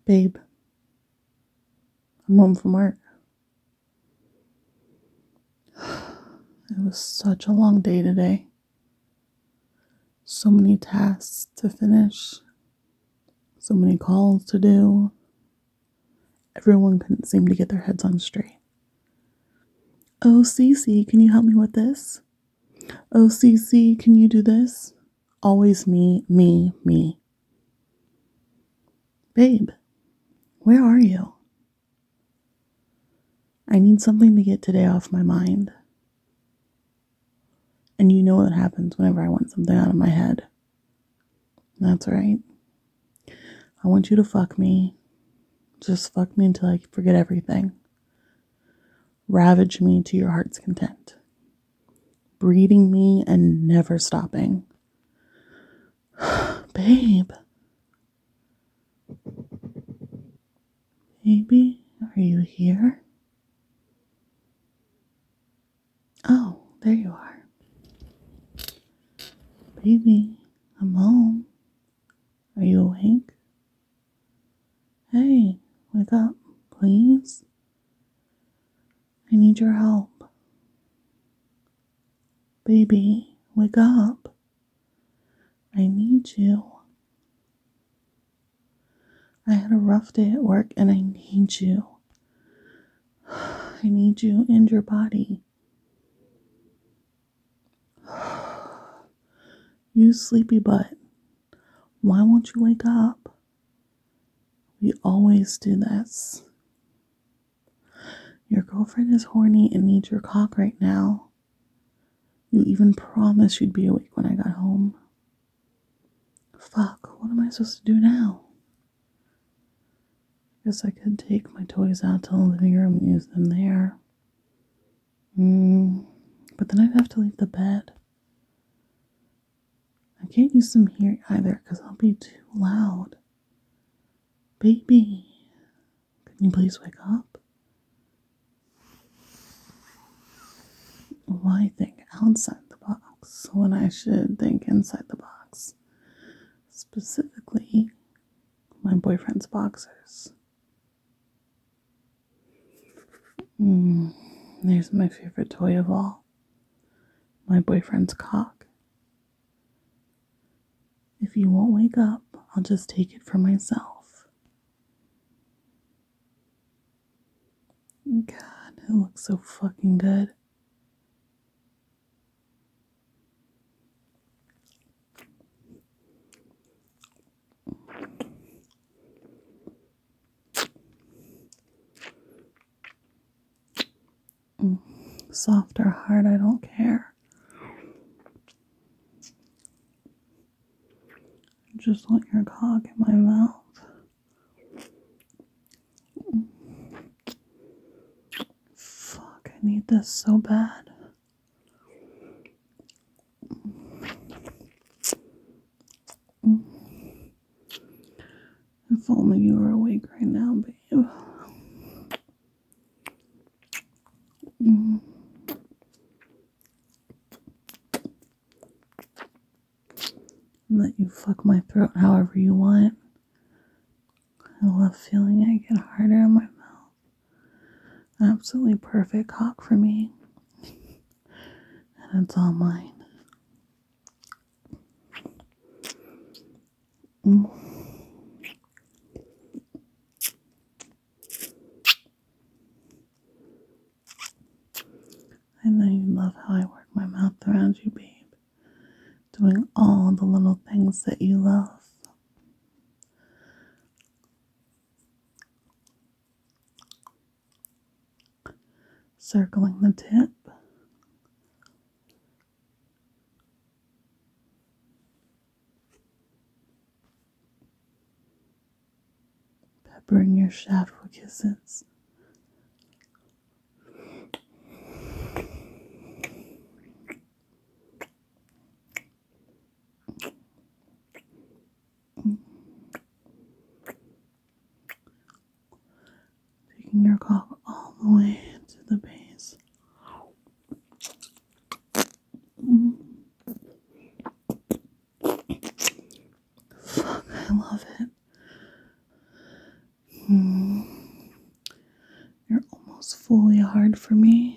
Babe, I'm home from work. It was such a long day today. So many tasks to finish. So many calls to do. Everyone couldn't seem to get their heads on straight. Oh, Cece, can you help me with this? Oh, Cece, can you do this? Always me, me, me. Babe, where are you? I need something to get today off my mind. And you know what happens whenever I want something out of my head. That's right. I want you to fuck me. Just fuck me until I forget everything. Ravage me to your heart's content. Breeding me and never stopping. Babe. Baby, are you here? Oh, there you are. Baby, I'm home. Are you awake? Hey, wake up, please. I need your help. Baby, wake up. I need you. I had a rough day at work and I need you. I need you and your body. You sleepy butt. Why won't you wake up? We always do this. Your girlfriend is horny and needs your cock right now. You even promised you'd be awake when I got home. Fuck, what am I supposed to do now? Guess I could take my toys out to the living room and use them there. But then I'd have to leave the bed. I can't use them here either because I'll be too loud. Baby, can you please wake up? Why think outside the box when I should think inside the box? Specifically, my boyfriend's boxers. There's my favorite toy of all. My boyfriend's cock. If you won't wake up, I'll just take it for myself. God, it looks so fucking good. Soft or hard, I don't care. I just want your cock in my mouth. Fuck, I need this so bad. If only you were awake right now, babe. Let you fuck my throat however you want. I love feeling it get harder in my mouth. Absolutely perfect cock for me. And it's all mine. I know you love how I work my mouth around you, babe. Doing all the little things that you love. Circling the tip. Peppering your shaft with kisses. Taking your cock all the way to the base. Fuck, I love it. hard for me.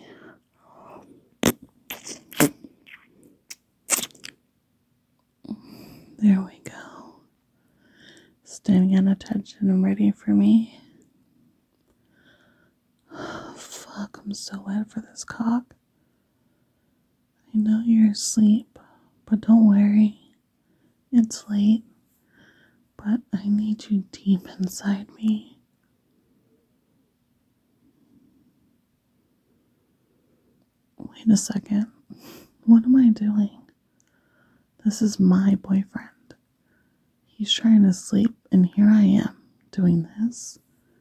There we go. Standing at attention and ready for me. Fuck, I'm so wet for this cock. I know you're asleep, but don't worry. It's late, but I need you deep inside me. Wait a second. What am I doing? This is my boyfriend. He's trying to sleep, and here I am doing this.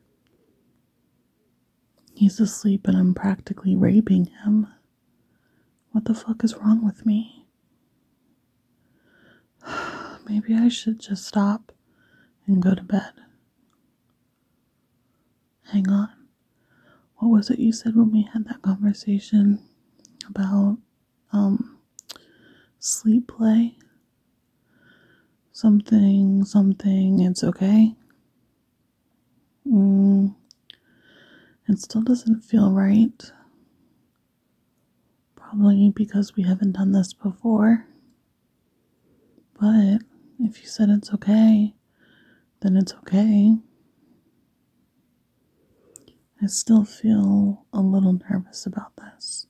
He's asleep, and I'm practically raping him. What the fuck is wrong with me? Maybe I should just stop and go to bed. Hang on. What was it you said when we had that conversation about sleep play? Something, it's okay. It still doesn't feel right. Probably because we haven't done this before. But if you said it's okay, then it's okay. I still feel a little nervous about this.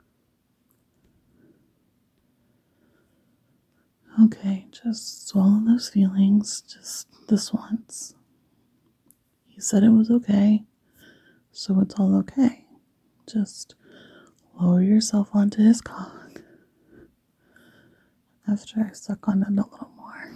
Okay, just swallow those feelings, just this once. He said it was okay, so it's all okay. Just lower yourself onto his cock after I suck on it a little more.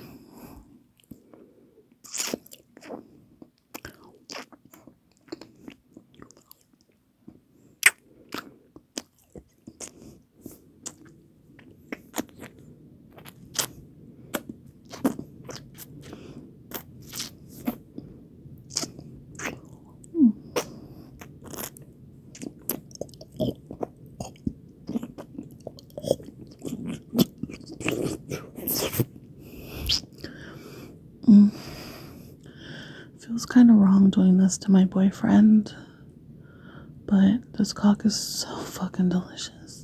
Feels kind of wrong doing this to my boyfriend, but this cock is so fucking delicious.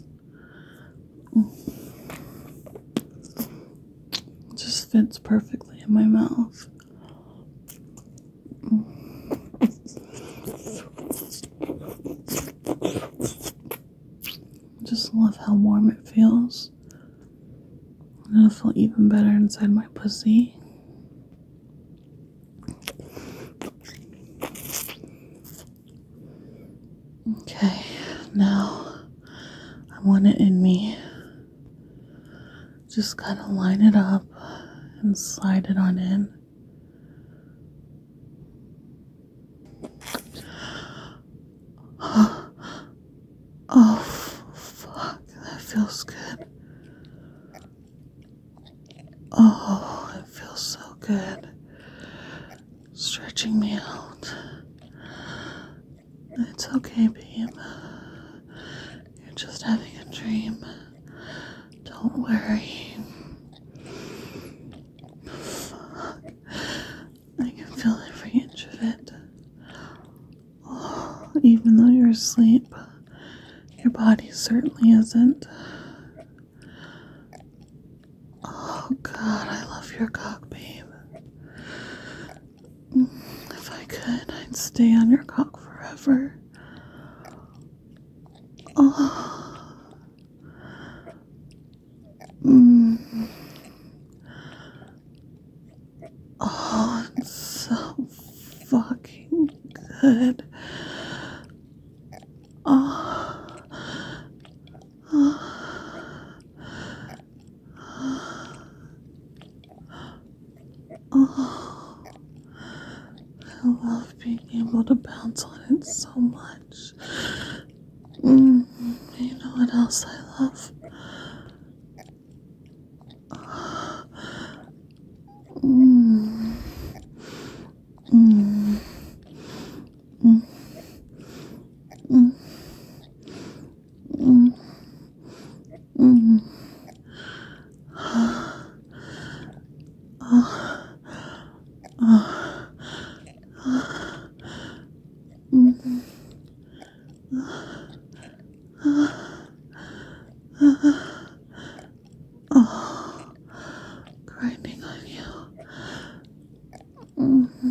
It just fits perfectly in my mouth. I just love how warm it feels. And it'll feel even better inside my pussy. Okay, now I want it in me. Just kind of line it up and slide it on in. Oh, fuck, that feels good. Oh, it feels so good. Stretching me out. It's okay, babe. You're just having a dream. Don't worry. Fuck. I can feel every inch of it. Oh, even though you're asleep, your body certainly isn't. Oh, God, I love your cock, babe. If I could, I'd stay on your cock forever. Oh. Oh, it's so fucking good. Oh. Oh. I love being able to bounce on it so much. You know what else I love?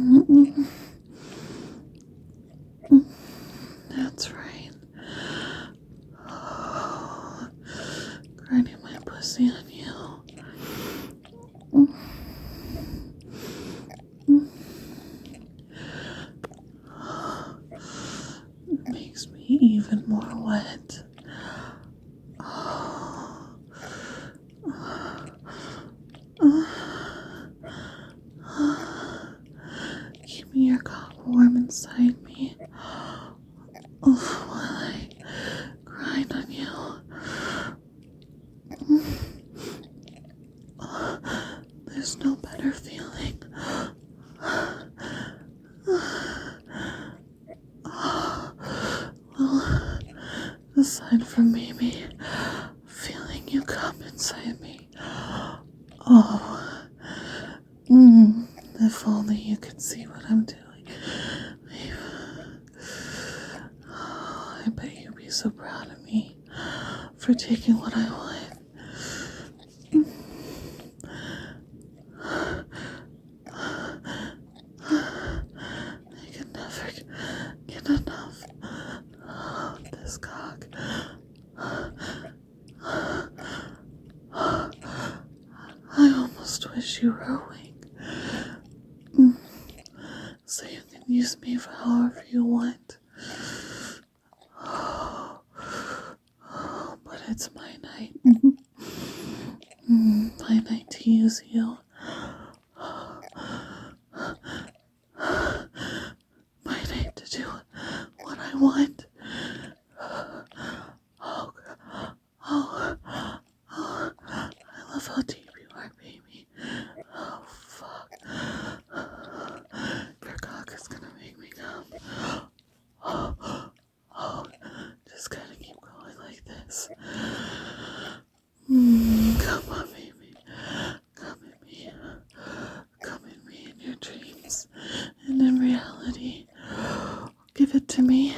That's right. Oh, grinding my pussy on you. It makes me even more wet. Keeping your cock warm inside me while I grind on you. There's no better feeling. Well, aside from maybe feeling you come inside me. Oh, if only you could see what I'm doing. I bet you'd be so proud of me for taking what I want. I could never get enough of this cock. I almost wish you were awake, so you can use me for however you want. But it's my night. My night to use you. My night to do what I want. Oh, oh, oh, I love how deep you are, baby. Oh, fuck. Your cock is gonna make me come. Oh, just gotta keep going like this. Come on, baby. Come at me. Come at me in your dreams and in reality. Give it to me.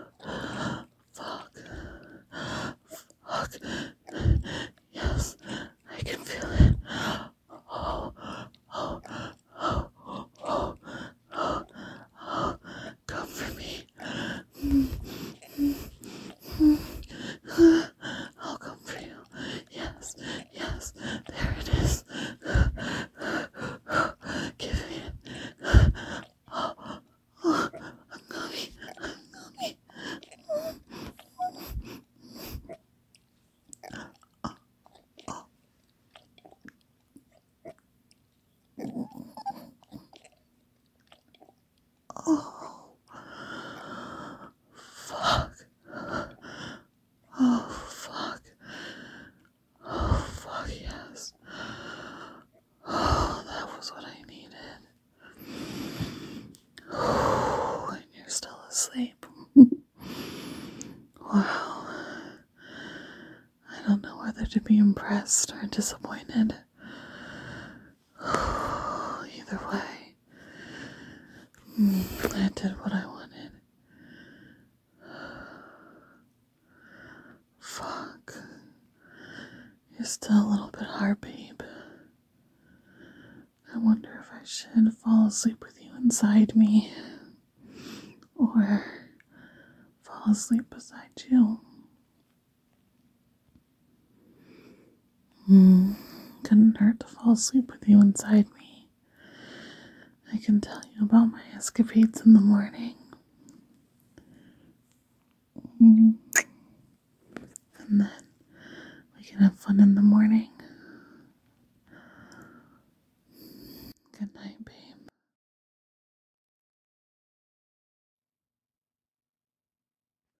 Fuck. Fuck. Yes, I can feel it. Oh, oh, oh, oh, oh, oh. Come for me. I'll come for you. Yes, yes, there it is. Give me it. Oh, oh, I'm coming. I'm coming. Oh, fuck. Oh, fuck. Oh, fuck, yes. Oh, that was what I needed. Oh, and you're still asleep. Wow. I don't know whether to be impressed or disappointed. Either way, I did what I wanted. Fuck. You're still a little bit hard, babe. I wonder if I should fall asleep with you inside me. Or fall asleep beside you. Couldn't hurt to fall asleep with you inside me. I can tell you about my escapades in the morning. And then we can have fun in the morning.